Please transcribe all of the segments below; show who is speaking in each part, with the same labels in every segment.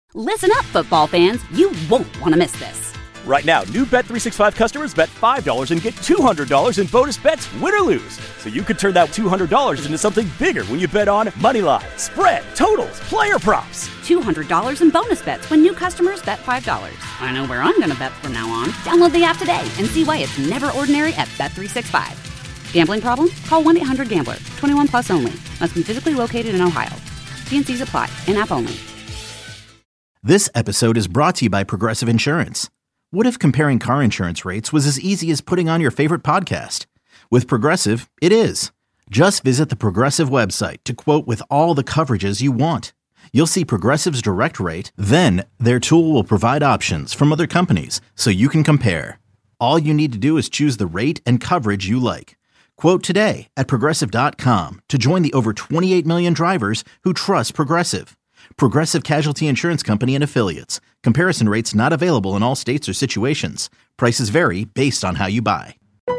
Speaker 1: Listen up, football fans. You won't want to miss this.
Speaker 2: Right now, new Bet365 customers bet $5 and get $200 in bonus bets, win or lose. So you could turn that $200 into something bigger when you bet on moneyline, spread, totals, player props.
Speaker 1: $200 in bonus bets when new customers bet $5. I know where I'm going to bet from now on. Download the app today and see why it's never ordinary at Bet365. Gambling problem? Call 1-800-GAMBLER. 21 plus only. Must be physically located in Ohio. T&Cs apply. In-app only.
Speaker 3: This episode is brought to you by Progressive Insurance. What if comparing car insurance rates was as easy as putting on your favorite podcast? With Progressive, it is. Just visit the Progressive website to quote with all the coverages you want. You'll see Progressive's direct rate, then their tool will provide options from other companies so you can compare. All you need to do is choose the rate and coverage you like. Quote today at Progressive.com to join the over 28 million drivers who trust Progressive. Progressive Casualty Insurance Company and Affiliates. Comparison rates not available in all states or situations. Prices vary based on how you buy.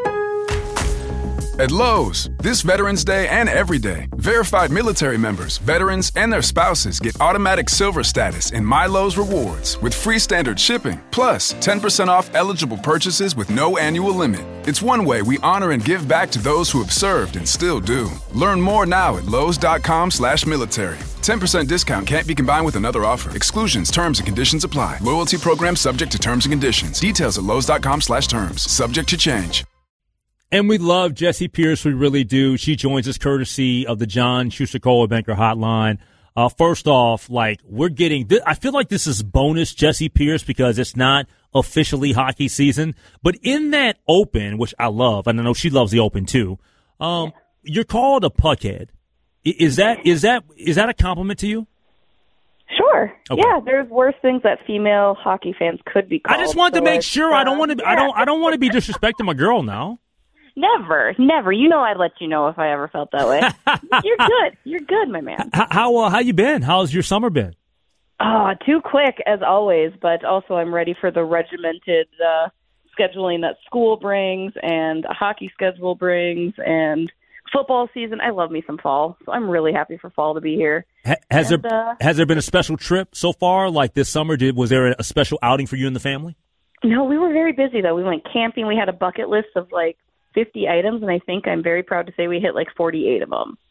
Speaker 4: At Lowe's, this Veterans Day and every day, verified military members, veterans, and their spouses get automatic silver status in My Lowe's Rewards with free standard shipping, plus 10% off eligible purchases with no annual limit. It's one way we honor and give back to those who have served and still do. Learn more now at Lowes.com/military. 10% discount can't be combined with another offer. Exclusions, terms, and conditions apply. Loyalty program subject to terms and conditions. Details at Lowes.com/terms. Subject to change.
Speaker 5: And we love Jessie Pierce. We really do. She joins us courtesy of the John Schuster Coldwell Banker Hotline. First off, we're getting I feel like this is bonus Jessie Pierce because it's not officially hockey season. But in that Open, which I love, and I know she loves the Open too, you're called a puckhead. Is that a compliment to you?
Speaker 6: Sure.
Speaker 5: Okay.
Speaker 6: Yeah, there's worse things that female hockey fans could be called.
Speaker 5: I just wanted to make sure. I don't want to. I don't want to be disrespecting my girl now.
Speaker 6: Never. You know I'd let you know if I ever felt that way. You're good, my man.
Speaker 5: How you been? How's your summer been?
Speaker 6: Oh, too quick as always, but also I'm ready for the regimented scheduling that school brings and a hockey schedule brings and football season. I love me some fall, so I'm really happy for fall to be here.
Speaker 5: Has there been a special trip so far, like this summer? Was there a special outing for you and the family?
Speaker 6: No, we were very busy though. We went camping. We had a bucket list of 50 items, and I think I'm very proud to say we hit 48 of them.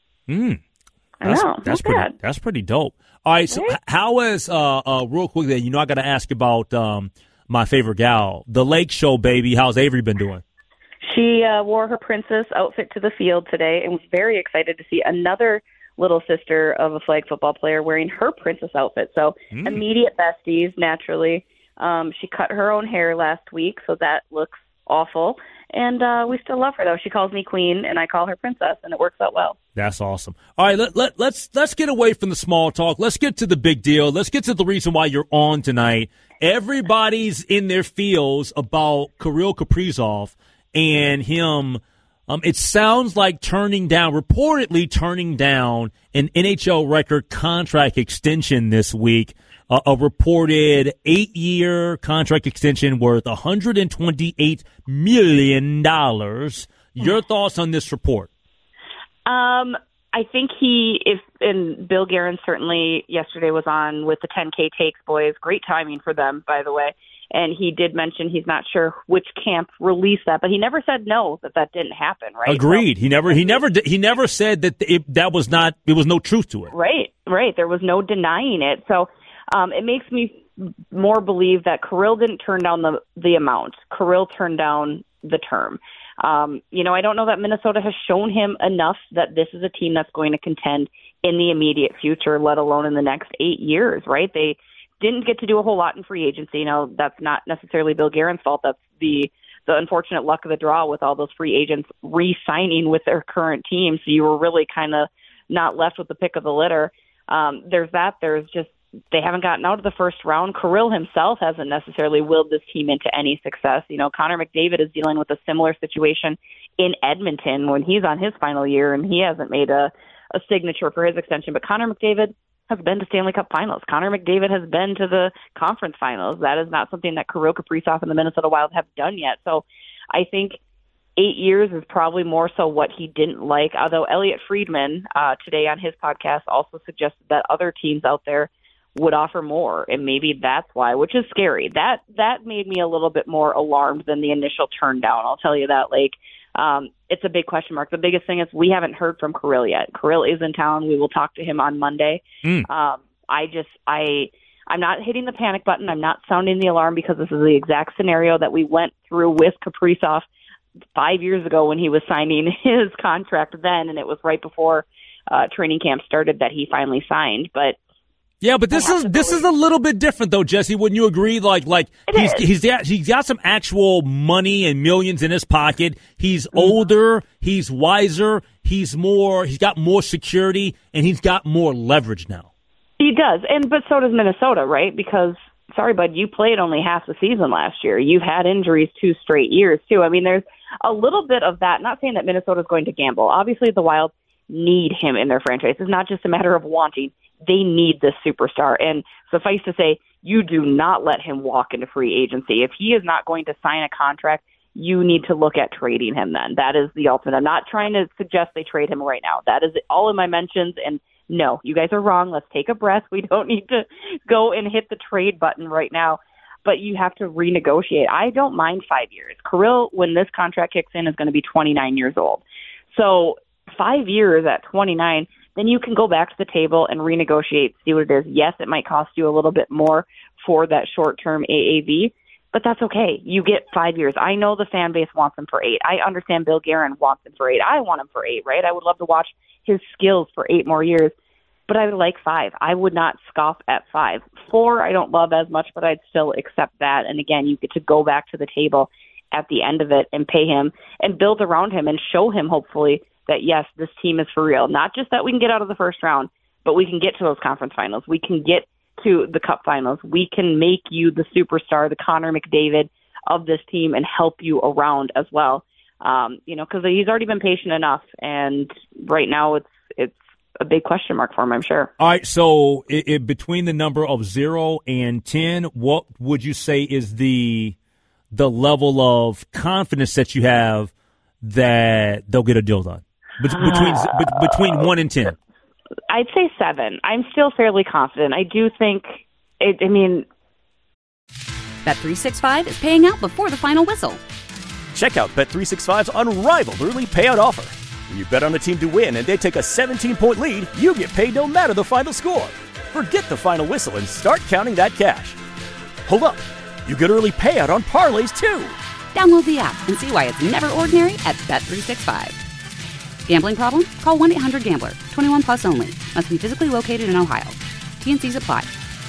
Speaker 5: That's pretty dope. All right, so how is real quick then? I got to ask about my favorite gal, the Lake Show baby. How's Avery been doing?
Speaker 6: She wore her princess outfit to the field today and was very excited to see another little sister of a flag football player wearing her princess outfit. So immediate besties, naturally. She cut her own hair last week, so that looks awful. And we still love her, though. She calls me queen, and I call her princess, and it works out well.
Speaker 5: That's awesome. All right, let's get away from the small talk. Let's get to the big deal. Let's get to the reason why you're on tonight. Everybody's in their feels about Kirill Kaprizov and him. It sounds like reportedly turning down an NHL record contract extension this week. A reported 8-year contract extension worth $128 million. Your thoughts on this report?
Speaker 6: I think and Bill Guerin certainly yesterday was on with the 10K Takes boys. Great timing for them, by the way. And he did mention he's not sure which camp released that, but he never said no, that didn't happen, right?
Speaker 5: Agreed. So, he never said that there was no truth to it.
Speaker 6: Right. There was no denying it. So, it makes me more believe that Kirill didn't turn down the amount. Kirill turned down the term. I don't know that Minnesota has shown him enough that this is a team that's going to contend in the immediate future, let alone in the next 8 years, right? They didn't get to do a whole lot in free agency. That's not necessarily Bill Guerin's fault. That's the unfortunate luck of the draw with all those free agents re-signing with their current team. So you were really kind of not left with the pick of the litter. There's that. There's just, they haven't gotten out of the first round. Kirill himself hasn't necessarily willed this team into any success. Connor McDavid is dealing with a similar situation in Edmonton when he's on his final year, and he hasn't made a signature for his extension. But Connor McDavid has been to Stanley Cup finals. Connor McDavid has been to the conference finals. That is not something that Kirill Kaprizov and the Minnesota Wild have done yet. So I think 8 years is probably more so what he didn't like, although Elliot Friedman today on his podcast also suggested that other teams out there would offer more, and maybe that's why, which is scary. That made me a little bit more alarmed than the initial turn down. I'll tell you that. It's a big question mark. The biggest thing is we haven't heard from Kirill yet. Kirill is in town. We will talk to him on Monday. I'm not hitting the panic button. I'm not sounding the alarm, because this is the exact scenario that we went through with Kaprizov 5 years ago when he was signing his contract then, and it was right before training camp started that he finally signed. But
Speaker 5: yeah, but this is a little bit different though, Jesse. Wouldn't you agree? He's got some actual money and millions in his pocket. He's older, he's wiser, he's got more security, and he's got more leverage now.
Speaker 6: He does, but so does Minnesota, right? Because, sorry, bud, you played only half the season last year. You've had injuries 2 straight years, too. I mean, there's a little bit of that. Not saying that Minnesota's going to gamble. Obviously, the Wild need him in their franchise. It's not just a matter of wanting. They need this superstar. And suffice to say, you do not let him walk into free agency. If he is not going to sign a contract, you need to look at trading him then. That is the ultimate. I'm not trying to suggest they trade him right now. That is all in my mentions, and no, you guys are wrong. Let's take a breath. We don't need to go and hit the trade button right now, but you have to renegotiate. I don't mind 5 years. Kirill, when this contract kicks in, is going to be 29 years old. So 5 years at 29, then you can go back to the table and renegotiate, see what it is. Yes, it might cost you a little bit more for that short-term AAV, but that's okay. You get 5 years. I know the fan base wants him for 8. I understand Bill Guerin wants him for 8. I want him for 8, right? I would love to watch his skills for 8 more years, but I would like 5. I would not scoff at 5. 4, I don't love as much, but I'd still accept that. And again, you get to go back to the table at the end of it and pay him and build around him and show him, hopefully, that yes, this team is for real. Not just that we can get out of the first round, but we can get to those conference finals. We can get to the Cup finals. We can make you the superstar, the Connor McDavid of this team, and help you around as well. Because he's already been patient enough, and right now it's a big question mark for him, I'm sure.
Speaker 5: All right, so between the number of 0 and 10, what would you say is the level of confidence that you have that they'll get a deal done? Between 1 and 10.
Speaker 6: I'd say 7. I'm still fairly confident. I do think
Speaker 1: Bet365 is paying out before the final whistle.
Speaker 2: Check out Bet365's unrivaled early payout offer. When you bet on a team to win and they take a 17-point lead, you get paid no matter the final score. Forget the final whistle and start counting that cash. Hold up. You get early payout on parlays, too.
Speaker 1: Download the app and see why it's never ordinary at Bet365. Gambling problem? Call 1-800-GAMBLER. 21 plus only. Must be physically located in Ohio. T&Cs apply.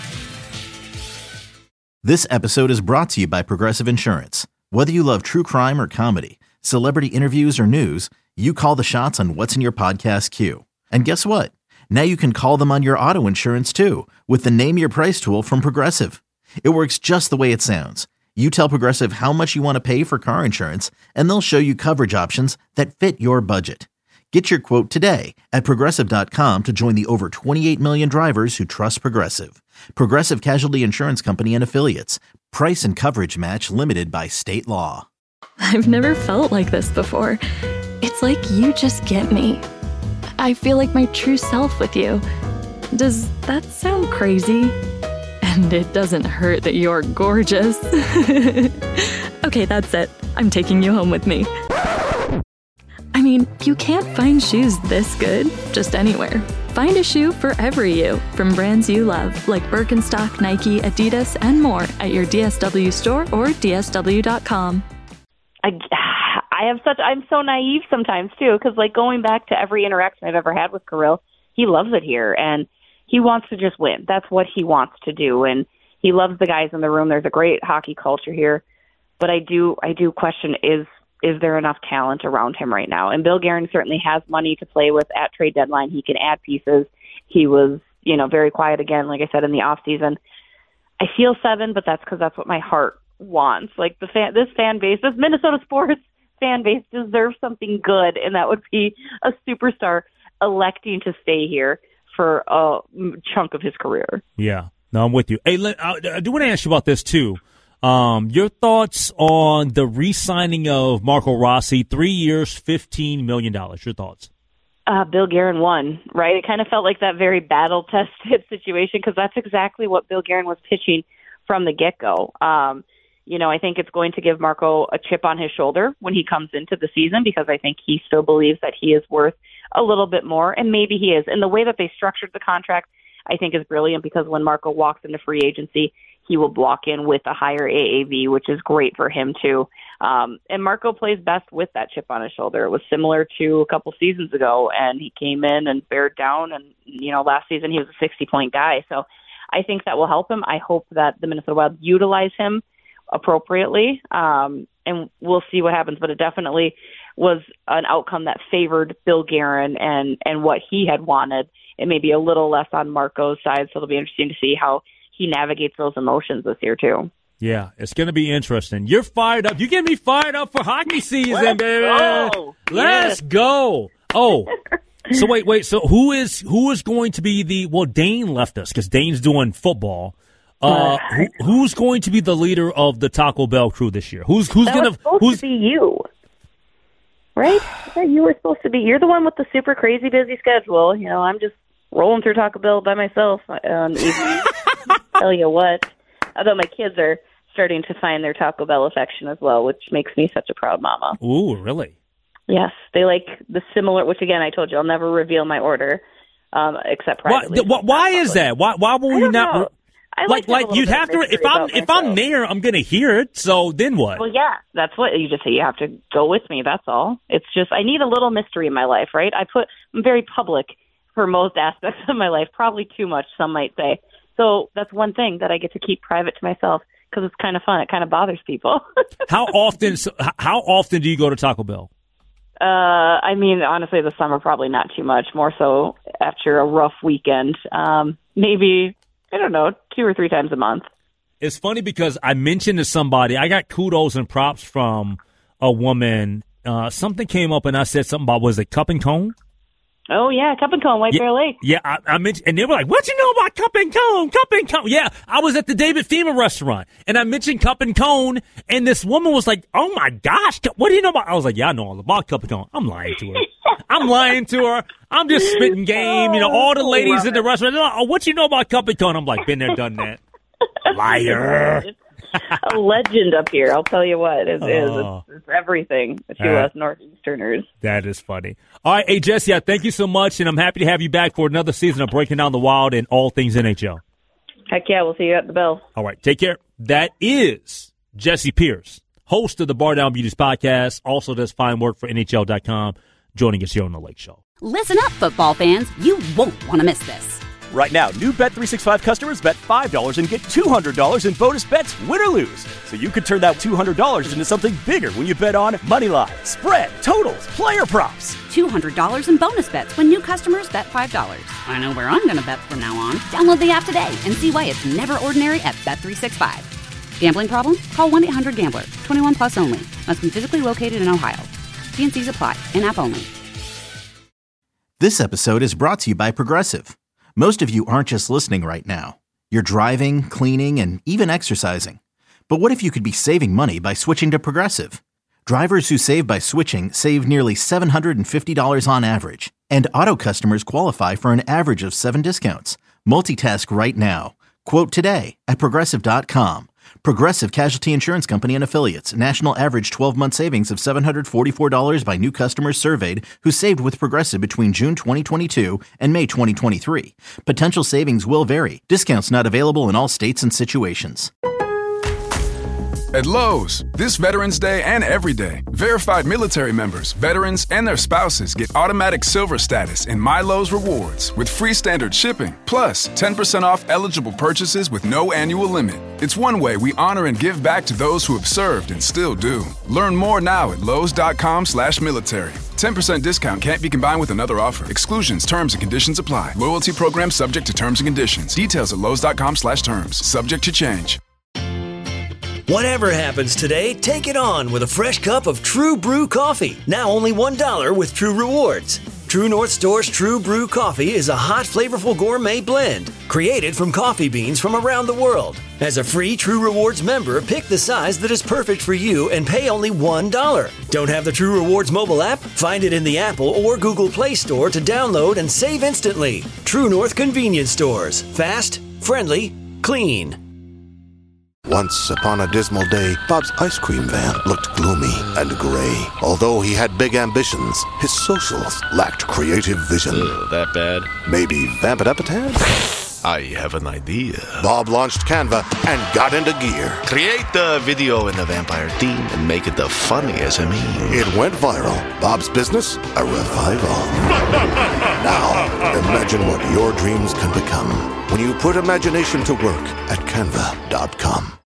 Speaker 3: This episode is brought to you by Progressive Insurance. Whether you love true crime or comedy, celebrity interviews or news, you call the shots on what's in your podcast queue. And guess what? Now you can call them on your auto insurance too with the Name Your Price tool from Progressive. It works just the way it sounds. You tell Progressive how much you want to pay for car insurance, and they'll show you coverage options that fit your budget. Get your quote today at Progressive.com to join the over 28 million drivers who trust Progressive. Progressive Casualty Insurance Company and Affiliates. Price and coverage match limited by state law.
Speaker 7: I've never felt like this before. It's like you just get me. I feel like my true self with you. Does that sound crazy? And it doesn't hurt that you're gorgeous. Okay, that's it. I'm taking you home with me. I mean, you can't find shoes this good just anywhere. Find a shoe for every you from brands you love, like Birkenstock, Nike, Adidas, and more at your DSW store or DSW.com.
Speaker 6: I'm so naive sometimes too, because going back to every interaction I've ever had with Kirill, he loves it here and he wants to just win. That's what he wants to do, and he loves the guys in the room. There's a great hockey culture here, but I do question is there enough talent around him right now? And Bill Guerin certainly has money to play with at trade deadline. He can add pieces. He was, very quiet again, like I said, in the off season. I feel 7, but that's because that's what my heart wants. This fan base, this Minnesota sports fan base deserves something good, and that would be a superstar electing to stay here for a chunk of his career.
Speaker 5: Yeah, no, I'm with you. Hey, I do want to ask you about this too. Your thoughts on the re-signing of Marco Rossi, 3 years, $15 million. Your thoughts?
Speaker 6: Bill Guerin won, right? It kind of felt like that very battle-tested situation because that's exactly what Bill Guerin was pitching from the get-go. I think it's going to give Marco a chip on his shoulder when he comes into the season because I think he still believes that he is worth a little bit more, and maybe he is. And the way that they structured the contract, I think, is brilliant because when Marco walks into free agency, he will block in with a higher AAV, which is great for him, too. And Marco plays best with that chip on his shoulder. It was similar to a couple seasons ago, and he came in and bared down, and, last season he was a 60-point guy. So I think that will help him. I hope that the Minnesota Wild utilize him appropriately, and we'll see what happens. But it definitely was an outcome that favored Bill Guerin and what he had wanted. It may be a little less on Marco's side, so it'll be interesting to see how he navigates those emotions this year, too.
Speaker 5: Yeah, it's going to be interesting. You're fired up. You get me fired up for hockey season, baby. Let's go. Oh, so wait. So who is going to be Dane left us because Dane's doing football. Who's going to be the leader of the Taco Bell crew this year? Who's going to
Speaker 6: be you? Right? You were supposed to be. You're the one with the super crazy busy schedule. I'm just rolling through Taco Bell by myself. Tell you what. Although my kids are starting to find their Taco Bell affection as well, which makes me such a proud mama.
Speaker 5: Ooh, really?
Speaker 6: Yes. They like the similar, which again, I told you, I'll never reveal my order, except privately.
Speaker 5: Why is that? Why will you not? Like you'd have to. If I'm there, I'm gonna hear it. So then what?
Speaker 6: Well, yeah, that's what you just say. You have to go with me. That's all. It's just I need a little mystery in my life, right? I'm very public for most aspects of my life, probably too much, some might say. So that's one thing that I get to keep private to myself because it's kind of fun. It kind of bothers people.
Speaker 5: How often do you go to Taco Bell?
Speaker 6: Honestly, this summer probably not too much. More so after a rough weekend. Maybe. I don't know, 2 or 3 times a month.
Speaker 5: It's funny because I mentioned to somebody, I got kudos and props from a woman. Something came up and I said something about, was it Cup and Cone?
Speaker 6: Oh, yeah, Cup and Cone, White Bear Lake.
Speaker 5: Yeah, I mentioned, and they were like, what you know about Cup and Cone? Cup and Cone. Yeah, I was at the David Fema restaurant, and I mentioned Cup and Cone, and this woman was like, oh, my gosh, what do you know about? I was like, yeah, I know all about Cup and Cone. I'm lying to her. I'm just spitting game. All the ladies in the restaurant, they're like, oh, what you know about Cup and Cone? I'm like, been there, done that. Liar.
Speaker 6: A legend up here, I'll tell you what. It's everything to us Northeasterners.
Speaker 5: That is funny. All right, hey, Jesse, thank you so much, and I'm happy to have you back for another season of Breaking Down the Wild and all things NHL.
Speaker 6: Heck yeah, we'll see you at the Bell.
Speaker 5: All right, take care. That is Jesse Pierce, host of the Bar Down Beauties podcast, also does fine work for NHL.com, joining us here on The Lake Show.
Speaker 1: Listen up, football fans. You won't want to miss this.
Speaker 2: Right now, new Bet365 customers bet $5 and get $200 in bonus bets, win or lose. So you could turn that $200 into something bigger when you bet on moneyline, spread, totals, player props.
Speaker 1: $200 in bonus bets when new customers bet $5. I know where I'm going to bet from now on. Download the app today and see why it's never ordinary at Bet365. Gambling problem? Call 1-800-GAMBLER. 21 plus only. Must be physically located in Ohio. T&Cs apply. In-app only.
Speaker 3: This episode is brought to you by Progressive. Most of you aren't just listening right now. You're driving, cleaning, and even exercising. But what if you could be saving money by switching to Progressive? Drivers who save by switching save nearly $750 on average. And auto customers qualify for an average of 7 discounts. Multitask right now. Quote today at Progressive.com. Progressive Casualty Insurance Company and Affiliates. National average 12-month savings of $744 by new customers surveyed who saved with Progressive between June 2022 and May 2023. Potential savings will vary. Discounts not available in all states and situations.
Speaker 4: At Lowe's, this Veterans Day and every day, verified military members, veterans, and their spouses get automatic silver status in My Lowe's Rewards with free standard shipping, plus 10% off eligible purchases with no annual limit. It's one way we honor and give back to those who have served and still do. Learn more now at Lowe's.com/military. 10% discount can't be combined with another offer. Exclusions, terms, and conditions apply. Loyalty program subject to terms and conditions. Details at Lowe's.com/terms. Subject to change.
Speaker 8: Whatever happens today, take it on with a fresh cup of True Brew coffee. Now only $1 with True Rewards. True North Store's True Brew Coffee is a hot, flavorful gourmet blend created from coffee beans from around the world. As a free True Rewards member, pick the size that is perfect for you and pay only $1. Don't have the True Rewards mobile app? Find it in the Apple or Google Play Store to download and save instantly. True North Convenience Stores. Fast, friendly, clean.
Speaker 9: Once upon a dismal day, Bob's ice cream van looked gloomy and gray. Although he had big ambitions, his socials lacked creative vision.
Speaker 10: That bad?
Speaker 9: Maybe vamp it up a tad?
Speaker 10: I have an idea.
Speaker 9: Bob launched Canva and got into gear.
Speaker 10: Create the video in the vampire theme and make it the funniest meme.
Speaker 9: It went viral. Bob's business, a revival. Now, imagine what your dreams can become when you put imagination to work at Canva.com.